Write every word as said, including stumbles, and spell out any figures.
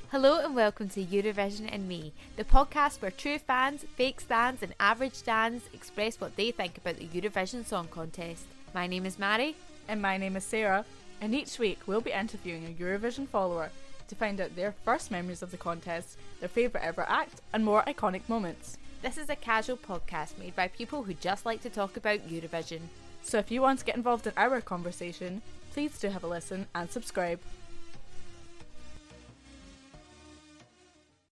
Hello and welcome to Eurovision and Me, the podcast where true fans, fake stans and average stans express what they think about the Eurovision Song Contest. My name is Mary. And my name is Sarah, and each week we'll be interviewing a Eurovision follower to find out their first memories of the contest, their favourite ever act and more iconic moments. This is a casual podcast made by people who just like to talk about Eurovision. So if you want to get involved in our conversation, please do have a listen and subscribe.